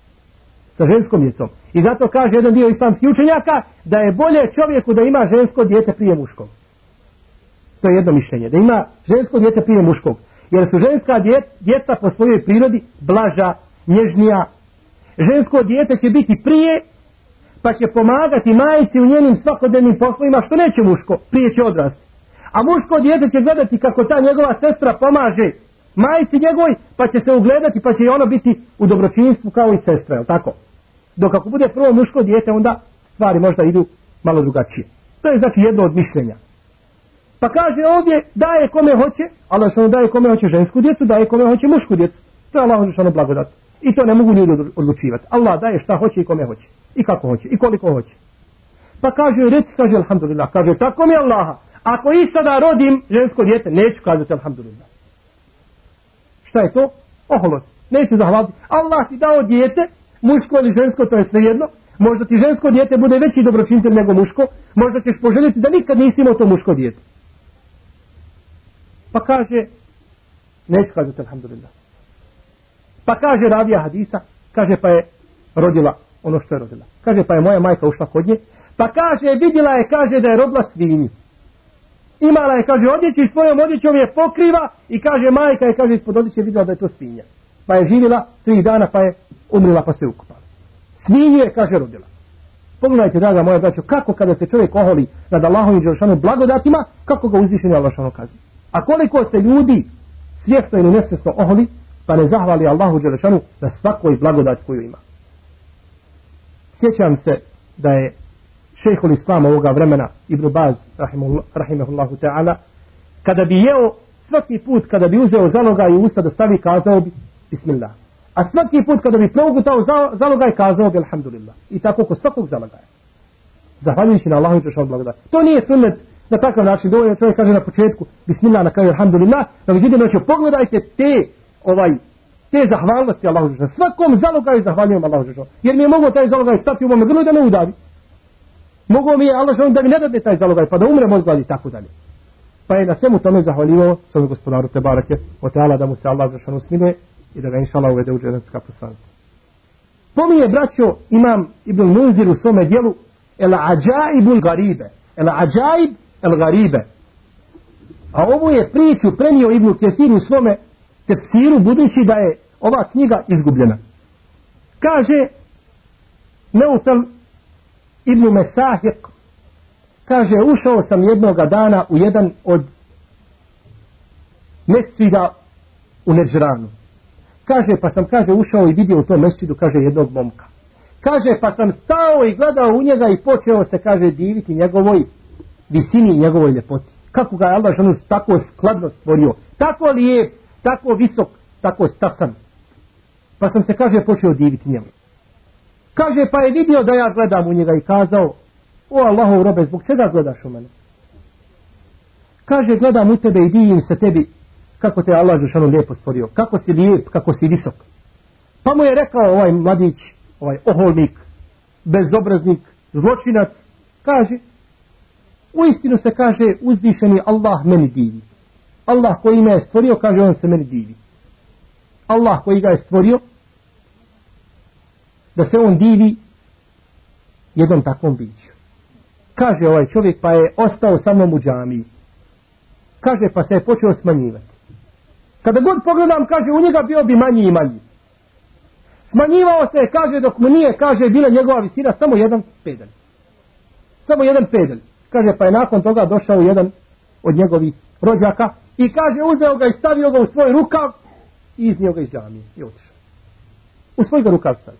Sa ženskom djecom. I zato kaže jedan dio islamskih učenjaka da je bolje čovjeku da ima žensko dijete prije muškog. To je jedno mišljenje, da ima žensko dijete prije muškog. Jer su ženska djeca po svojoj prirodi blaža, nježnija. Žensko dijete će biti prije, pa će pomagati majci u njenim svakodnevnim poslovima, što neće muško, prije će odrasti. A muško dijete će gledati kako ta njegova sestra pomaže majci njegovoj, pa će se ugledati, pa će i ono biti u dobročinstvu kao i sestra, je li tako? Dok ako bude prvo muško dijete, onda stvari možda idu malo drugačije. To je znači jedno od mišljenja. Pa kaže ovdje, daje kome hoće, Allah što daje kome hoće žensku djecu, daje kome hoće mušku djecu. To je Allah što blagodat. I to ne mogu ljudi odlučivati. Allah daje šta hoće i kome hoće. I kako hoće. I koliko hoće. Pa kaže, reci, kaže, alhamdulillah. Kaže, tako mi Allaha. Ako i sada rodim žensko dijete, neću kazati alhamdulillah. Šta je to? Oholost. Neću zahvaliti. Allah ti dao dijete, muško ili žensko, to je svejedno. Možda ti žensko dijete bude veći dobročinitelj nego muško. Možda ćeš poželjeti da nikad nisi imao to muško dijete. Pa kaže, neću kazati alhamdulillah. Pa kaže ravija hadisa, kaže pa je rodila ono što je rodila. Kaže pa je moja majka ušla kod nje, pa kaže vidjela je, kaže da je rodila svinju. Imala je, kaže, odjeću i svojom odjećom je pokriva i kaže majka je, kaže, ispod odjeće vidjela da je to svinja. Pa je živjela tri dana pa je umrila pa se ukupala. Svinju je, kaže, rodila. Pogledajte, draga moja braćo, kako kada se čovjek oholi nad Allahovim dželešanu blagodatima, kako ga uzvišeni Allah dželešanu kazni. A koliko se ljudi svjesno ili nesvjesno oholi, pa ne zahvali Allahu dželešanu na svakoj blagodati koju ima. Sjećam se da je šejhul Islam ovoga vremena, Ibn Baz, rahimahullahu ta'ala, kada bi jeo, svaki put kada bi uzeo zalogaj u usta da stavi, kazao bi Bismillah. A svaki put kada bi progutao zalogaj, kazao bi alhamdulillah. I tako kod svakog zalogaja. Zahvaljujući na Allahu dželešanu blagodat. To nije sunnet na takav način. Dovoljno čovjek kaže na početku Bismillah, na kraju alhamdulillah. No međutim, znači, pogledajte te, ovaj, te zahvalnosti Allahu dželešanu. Svakom zalogaju zahvaljujem Allahu dželešanu. Jer mi je mogao taj zalogaj stati u mome grlu da me udavi. Mogao mi je Allah dželešanu da mi ne dadne taj zalogaj pa da umrem od gladi i tako dalje. Pa je na svemu tome zahvaljivao svome gospodaru Tebarake o Teala da mu se Allah dželešanu smiluje i da ga inšallah uvede u dženecka prostranstva. Pominje braćo Imam Ibn Munzir u svome dijelu El Ađaibul Garibe. El Ađaib El Garibe. A ovu je priču prenio Ibn Kesir u svome tefsiru, budući da je ova knjiga izgubljena. Kaže Neufel Ibn Mesahik, kaže, ušao sam jednoga dana u jedan od mesdžida u Nedžranu. Kaže, pa sam, kaže, ušao i vidio u tom mesčidu, kaže, jednog momka. Kaže, pa sam stao i gledao u njega i počeo se, kaže, diviti njegovoj visini i njegovoj ljepoti. Kako ga je Allah žanu tako skladno stvorio, tako lijep, tako visok, tako stasan. Pa sam se, kaže, počeo diviti njemu. Kaže, pa je vidio da ja gledam u njega i kazao, o Allahov robe, zbog čega gledaš u mene? Kaže, gledam u tebe i divim se tebi, kako te Allah žanu lijepo stvorio, kako si lijep, kako si visok. Pa mu je rekao ovaj mladić, ovaj oholnik, bezobraznik, zločinac, kaže, uistinu se, kaže, uzvišeni Allah meni divi. Allah koji me je stvorio, kaže, on se meni divi. Allah koji ga je stvorio, da se on divi jednom takvom biću. Kaže ovaj čovjek, pa je ostao sa mnom u džamiji. Kaže, pa se je počeo smanjivati. Kada god pogledam, kaže, u njega bio bi manji i manji. Smanjivao se, kaže, dok mu nije, kaže, bila njegova visina samo jedan pedalj. Samo jedan pedalj. Kaže, pa je nakon toga došao jedan od njegovih rođaka i kaže, uzeo ga i stavio ga u svoj rukav i iznio ga iz džamije i otišao. U svoj ga rukav stavio.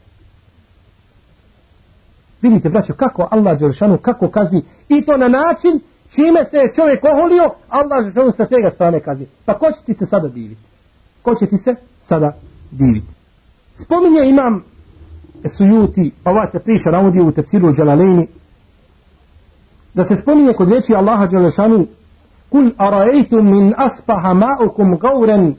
Vidite, braćo, kako Allah dželešanu, kako kazni, i to na način čime se je čovjek oholio, Allah dželešanu sa tega strane kazni. Pa ko će ti se sada diviti? Ko će ti se sada diviti? Spominje imam Sujuti, pa ova se priča navodi u tefsiru Dželalejni, da se spominje kod riječi Allaha dželešanu, kul arajtum min aspaha ma'ukum gauren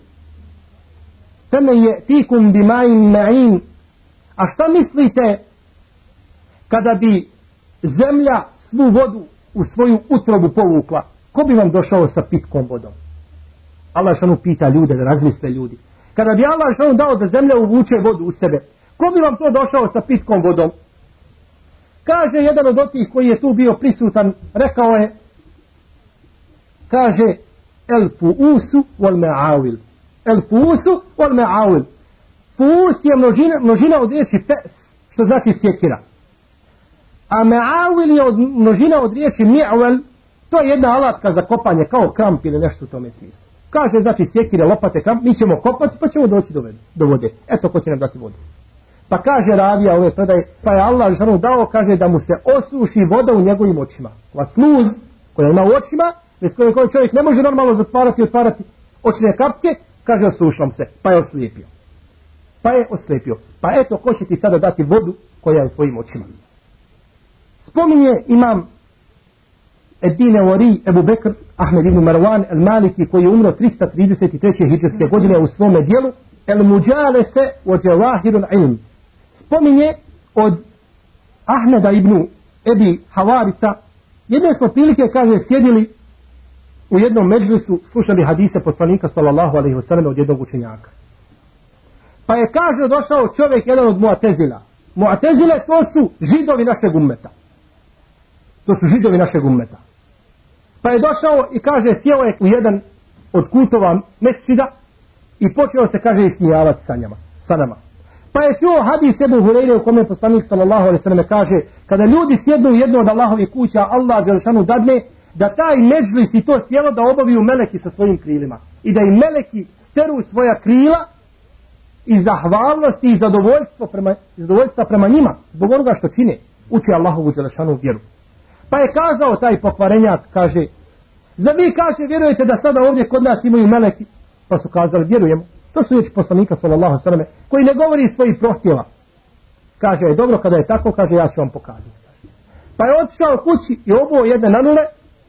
teme je'tikum bima'in ma'in. A šta mislite kada bi zemlja svu vodu u svoju utrobu povukla? Ko bi vam došao sa pitkom vodom? Allah šanu pita ljude, da razmisle ljudi. Kada bi Allah šanu dao da zemlja uvuče vodu u sebe, ko bi vam to došao sa pitkom vodom? Kaže jedan od otih koji je tu bio prisutan, rekao je, kaže, el fuusu wal me'awil. El fuusu wal me'awil. Fuus je množina, množina od riječi pes, što znači sjekira. A me'awil je od, množina od riječi mi'awel, to je jedna alatka za kopanje, kao kramp ili nešto u tome smislu. Kaže, znači sjekire, lopate, kramp, mi ćemo kopati pa ćemo doći do, do vode. Eto ko će nam dati vodu. Pa kaže ravija ove predaje, pa je Allah žanu dao, kaže, da mu se osuši voda u njegovim očima. Ova sluz koja ima u očima, bez koje koji čovjek ne može normalno zatvarati i otvarati očne kapke, kaže, osušla mu se, pa je oslijepio. Pa je oslijepio. Pa eto, ko će ti sada dati vodu koja je u tvojim očima. Spominje imam Edine Ori, Ebu Bekr, Ahmed ibn Marwan, El Maliki, koji je umro trista trideset treće hidžrske godine u svome dijelu, El Muđalese o Džavahirun ilm. Spominje od Ahmeda ibn Ebi Havarita, jedne smo prilike, kaže, sjedili u jednom međlisu, slušali hadise poslanika sallallahu alejhi ve sellem od jednog učenjaka. Pa je, kaže, došao čovjek, jedan od Mu'tezila. Mu'tezile, to su židovi našeg ummeta. To su židovi našeg ummeta. Pa je došao i, kaže, sjeo je u jedan od kutova mesčida i počeo se, kaže, ismijavati sa njama, sa nama. Pa je čuo hadis Ebu Hureyre u kome poslanik sallallahu alejhi ve sellem kaže, kada ljudi sjednu u jednu od Allahovih kuća, Allah dželešanu dadne da taj međlis i to sjelo da obaviju meleki sa svojim krilima i da im meleki steru svoja krila i zahvalnosti i zadovoljstvo prema, zadovoljstva prema njima zbog onoga što čine, uči Allahovu dželešanu vjeru. Pa je kazao taj pokvarenjak, kaže, za vi, kaže, vjerujete da sada ovdje kod nas imaju meleki? Pa su kazali, vjerujemo. To su riječi poslanika sallallahu alejhi ve selleme, koji ne govori iz svojih prohtjeva. Kaže, je dobro, kada je tako, kaže, ja ću vam pokazati. Pa je otišao kući i obuo jedne nanule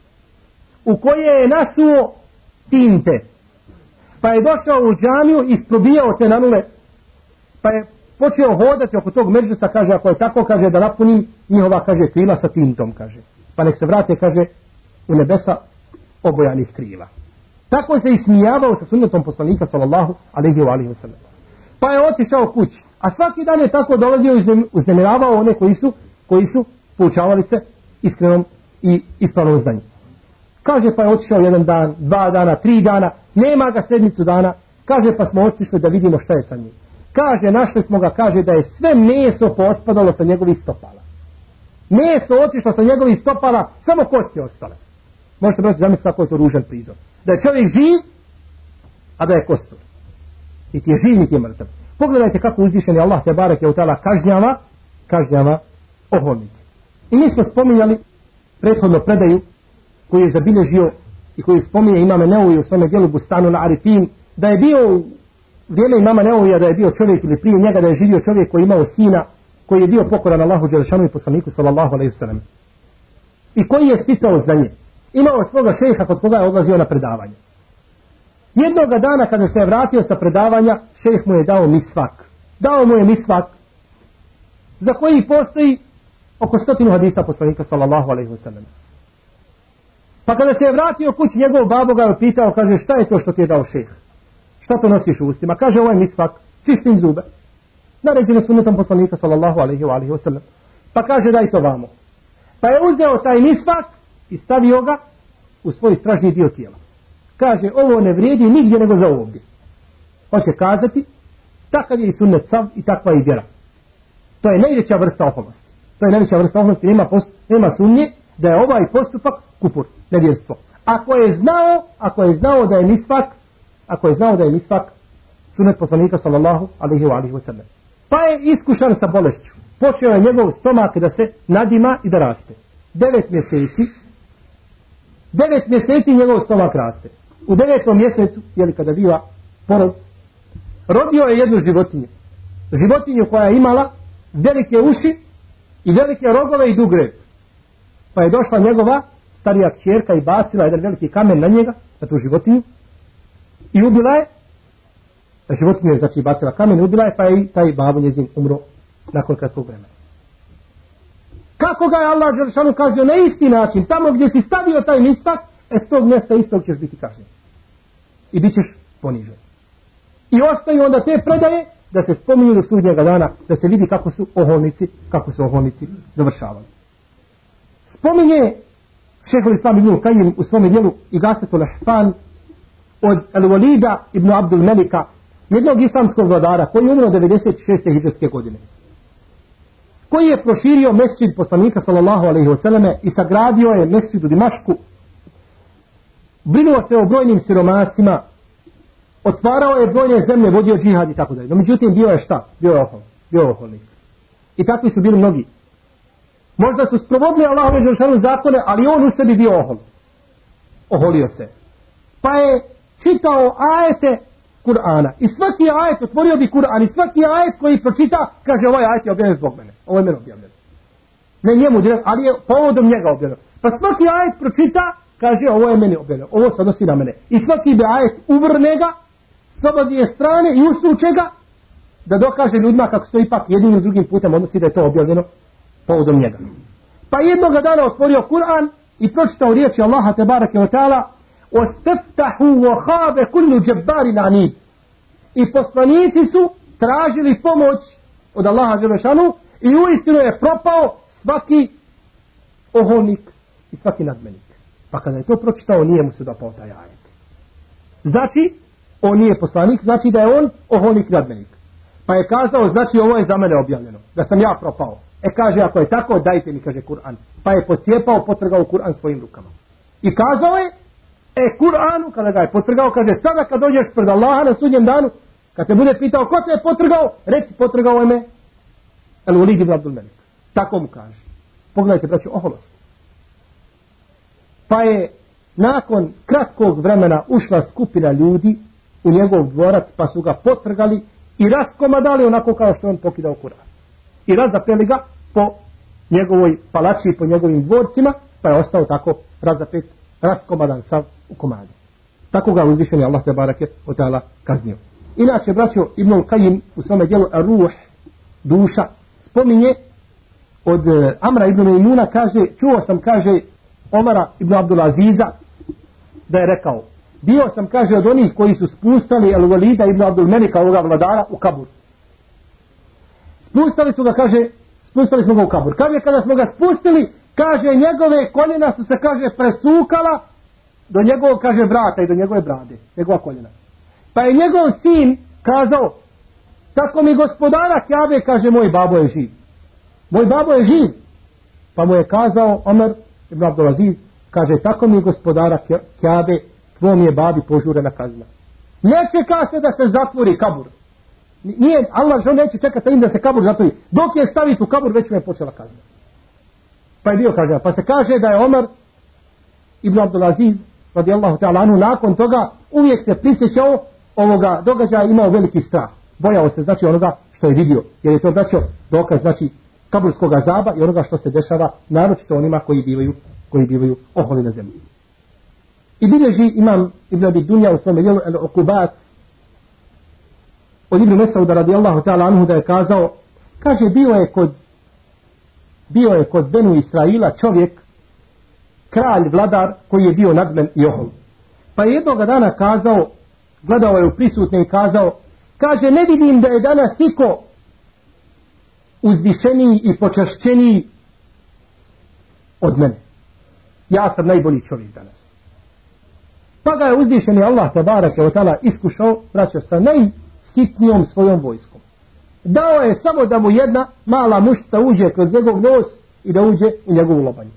u koje je nasuo tinte. Pa je došao u džamiju i isprobijao te nanule. Pa je počeo hodati oko tog međlisa, kaže, ako je tako, kaže, da napunim njihova, kaže, krila sa tintom, kaže. Pa nek se vrate, kaže, u nebesa obojanih krila. Tako se ismijavao sa sunnetom poslanika sallallahu alejhi ve sellem. Pa je otišao kući. A svaki dan je tako dolazio i uznemiravao one koji su, koji su poučavali se iskrenom i ispravnom znanju. Kaže, pa je otišao jedan dan, dva dana, tri dana, nema ga sedmicu dana. Kaže, pa smo otišli da vidimo šta je sa njim. Kaže, našli smo ga, kaže, da je sve meso pootpadalo sa njegovih stopala. Meso otišlo sa njegovih stopala, samo kosti ostale. Možete brati zamisliti kako je to ružan prizor. Da je čovjek živ, a da je kostur. Niti je živ, niti je mrtav. Pogledajte kako uzvišeni Allah te barek je u ta'ala kažnjava, kažnjava oholnike. I mi smo spominjali prethodno predaju koju je zabilježio i koju spominje imame Neovi u svome dijelu Bustanu na Arifin, da je bio u vrijeme imama Neovija, da je bio čovjek ili prije njega da je živio čovjek koji je imao sina koji je bio pokoran Allahu dželešanu i poslaniku sallallahu alejhi ve sellem. I koji je sticao znanje. Imao svoga šejha kod koga je odlazio na predavanje. Jednoga dana kada se je vratio sa predavanja, šejh mu je dao misvak. Dao mu je misvak za koji postoji oko stotinu hadisa poslanika sallallahu alejhi ve sellem. Pa kada se je vratio kući, njegov babo ga je pitao, kaže, šta je to što ti je dao šejh? Šta to nosiš u ustima? Kaže, ovaj misvak, čistim zube. Naređeno sunnetom poslanika sallallahu alejhi ve sellem. Pa kaže, daj to vamo. Pa je uzeo taj misvak i stavio ga u svoj stražni dio tijela. Kaže, ovo ne vrijedi nigdje nego za ovdje. Hoće kazati, takav je i sunnet sav i takva i vjera. To je najveća vrsta oholosti. To je najveća vrsta oholosti. Nema, postup, nema sumnje da je ovaj postupak kufur, nevjerstvo. Ako je znao, ako je znao da je misvak, ako je znao da je misvak sunnet poslanika sallallahu alejhi ve sellem. Pa je iskušan sa bolešću. Počeo je njegov stomak da se nadima i da raste. Devet mjeseci, devet mjeseci njegov stomak raste. U devetom mjesecu, jeli kada biva porod, rodio je jednu životinju. Životinju koja je imala velike uši i velike rogove i dug rep. Pa je došla njegova starija kćerka i bacila jedan veliki kamen na njega, na tu životinju, i ubila je. Životinja je znači bacila kamen i ubila je, pa je i taj babo njezin umro nakon kratkog vremena. Kako ga je Allah dželešanu kaznio? Na isti način, tamo gdje si stavio taj misvak, e s tog mjesta istog ćeš biti kažnjen. I bit ćeš ponižen. I ostaju onda te predaje da se spominju do sudnjega dana, da se vidi kako su oholnici, kako su oholnici završavali. Spominje šejhul Islam ibn Kajim u svom dijelu Igasatul Lahfan od Al-Walida ibn Abdul Melika, jednog islamskog vladara koji je umro devedeset šeste hidžrske godine, koji je proširio mesdžid poslanika sallallahu alejhi ve selleme i sagradio je mesdžid u Dimašku, brinuo se o brojnim siromasima, otvarao je brojne zemlje, vodio džihad i tako dalje. No međutim bio je šta? Bio je ohol, bio je oholnik. I takvi su bili mnogi. Možda su sprovodili Allahove dželešanu zakone, ali on u sebi bio ohol. Oholio se. Pa je čitao ajete Kur'ana. I svaki ajet, otvorio bi Kur'an, i svaki ajet koji pročita, kaže, ovaj ajet je objavljen zbog mene. Ovo je mene objavljeno. Ne njemu, ali je povodom njega objavljeno. Pa svaki ajet pročita, kaže, ovo je meni objavljeno. Ovo se odnosi na mene. I svaki bi ajet uvrne ga, s obadvije strane i usuče ga, da dokaže ljudima kako se to ipak jednim i drugim putem odnosi da je to objavljeno povodom njega. Pa jednoga dana otvorio Kur'an i pročitao riječi Allaha tebareke ve taala: "Ostaftahu wa khaba kullu jabbarin anid." I poslanici su tražili pomoć od Allaha dželešanu i uistinu je propao svaki oholnik i svaki nadmenik. Pa kada je to pročitao, nije mu se dopao taj ajet. Znači, on nije poslanik, znači da je on oholnik nadmenik. Pa je kazao, znači ovo je za mene objavljeno, da sam ja propao. E kaže, ako je tako, dajte mi, kaže Kur'an. Pa je pocijepao, potrgao Kur'an svojim rukama. I kazao je, e Kur'anu, kada ga je potrgao, kaže, sada kad dođeš pred Allaha na sudnjem danu, kad te bude pitao ko te je potrgao, reci, potrgao je me Al-Walid ibn Abdul Melik. Tako mu kaže. Pogledajte, braću, oholost. Pa je nakon kratkog vremena ušla skupina ljudi u njegov dvorac, pa su ga potrgali i raskomadali onako kao što on pokidao Kur'an. I razapeli ga po njegovoj palači, po njegovim dvorcima, pa je ostao tako razapet, raskomadan sav u komadu. Tako ga uzvišeni Allah te barake o ta'ala kaznio. Inače, braćo, Ibnul Kajim u svome dijelu Ar-Ruh, duša, spominje od uh, Amra ibn Mejmuna, kaže, čuo sam, kaže, Omara ibn Abdul Aziza, da je rekao, bio sam, kaže, od onih koji su spustali Al-Walida ibn Abdul Melika, ovoga vladara, u kabur. Spustali su ga, kaže, spustali smo ga u kabur. Kaže, kada smo ga spustili, kaže, njegove koljena su se, kaže, presukala do njegovog, kaže, vrata i do njegove brade, njegova koljena. Pa je njegov sin kazao, tako mi gospodara Kjabe, kaže, moj babo je živ. Moj babo je živ. Pa mu je kazao Omer ibn Abdul Aziz, kaže, tako mi gospodara Kjabe, tvom je babi požurena kazna. Ne čeka se da se zatvori kabur. Nije, Allah što neće čekati im da se kabur zatvori. Dok je staviti u kabur, već mu je počela kazna. Pa je bio kažnjen. Pa se kaže da je Omar ibn Abdulaziz, radijallahu ta'ala anhu, nakon toga uvijek se prisjećao ovoga događaja, imao veliki strah. Bojao se, znači, onoga što je vidio. Jer je to, znači, dokaz, znači, kaburskog azaba i onoga što se dešava, naročito onima koji bivaju, koji bivaju oholi na zemlji. I bilježi imam Ibn Abi Dunja u svome dijelu Al-Uqubat od Ibn Mesauda radijallahu ta'ala anhu da je kazao, kaže, bio je kod bio je kod Benu Israila čovjek, kralj, vladar, koji je bio nadmen i ohol. Pa je jednoga dana kazao, gledao je u prisutne i kazao, kaže, ne vidim da je danas niko uzvišeniji i počašćeniji od mene. Ja sam najbolji čovjek danas. Pa ga je uzvišeni Allah tabaraka wa ta'ala iskušao, vraćao sa najsitnijom svojom vojskom. Dao je samo da mu jedna mala mušica uđe kroz njegov nos i da uđe u njegovu lobanju.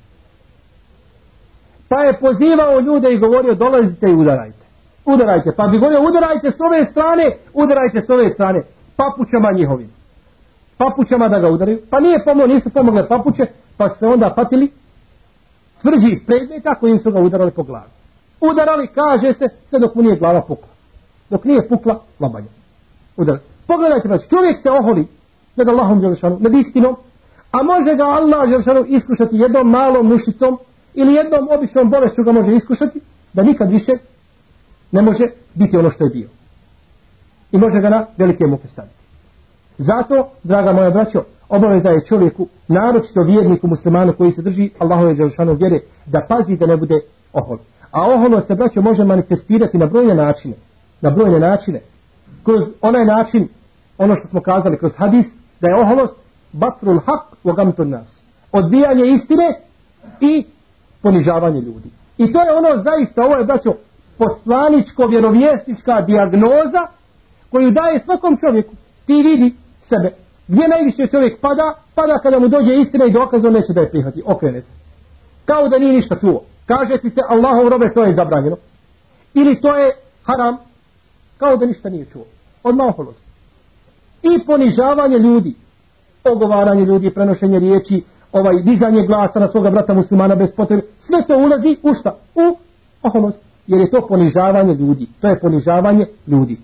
Pa je pozivao ljude i govorio, dolazite i udarajte. Udarajte. Pa bi govorio, udarajte s ove strane, udarajte s ove strane. Papućama njihovim. Papućama da ga udaraju. Pa nije pomoglo, nisu pomogle papuće, pa se onda patili tvrđih predmeta kojim su ga udarali po glavi. Udarali, kaže se, sve dok mu nije glava pukla. Dok nije pukla, lobanja. Udarali. Pogledajte, znači, čovjek se oholi nad Allahom Đelešanu, nad istinom, a može ga Allah Đelešanu iskušati jednom malom mušicom ili jednom običnom bolešću ga može iskušati, da nikad više ne može biti ono što je bio. I može ga na velike muke staviti. Zato, draga moja braćo, obaveza je čovjeku, naročito vjerniku muslimanu koji se drži Allahove Đelešanu vjere, da pazi da ne bude ohol. A oholo se, braćo, može manifestirati na brojne načine. Na brojne načine. Kroz onaj način, ono što smo kazali kroz hadis, da je oholost batrul haq wa gamtun nas. Odbijanje istine i ponižavanje ljudi. I to je ono zaista, ovo je, braćo, poslaničko vjerovjesnička dijagnoza koju daje svakom čovjeku. Ti vidi sebe. Gdje najviše čovjek pada, pada kada mu dođe istina i dokaz, on neće da je prihvati. Okrene se. Kao da nije ništa čuo. Kaže ti se, Allahov robe, to je zabranjeno. Ili to je haram, kao da ništa nije čuo. Odmah oholost. I ponižavanje ljudi. Ogovaranje ljudi, prenošenje riječi, ovaj, dizanje glasa na svoga brata muslimana bez potrebe. Sve to ulazi u šta? U oholost. Jer je to ponižavanje ljudi. To je ponižavanje ljudi.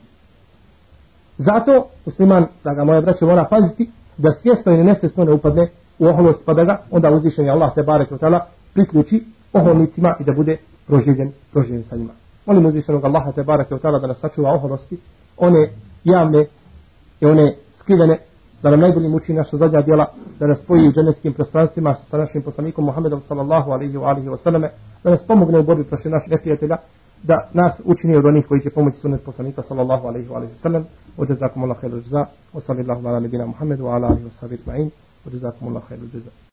Zato musliman, da ga moja braća mora paziti, da svjesno ili nesvjesno ne upadne u oholost, pa da ga onda uzvišeni Allah te barek ve taala priključi oholnicima i da bude proživljen, proživljen sa njima. Molim uzvišenog Allaha te barek ve taala da nas sačuva oholosti, one javne i one skrivene, da nam najbolji uči naša zadnja djela, da nas spoji u dženevskim prostranstvima sa našim poslanikom Muhammedom sallallahu alejhi ve alihi ve selleme, da nas pomogne u borbi protiv naših neprijatelja, da nas učini od onih koji će pomoći sunnet poslanika sallallahu alejhi ve alihi ve sellem. وجزاكم الله خير الجزاء وصلى الله على نبينا محمد وعلى اله وصحبه اجمعين وجزاكم الله خير الجزاء.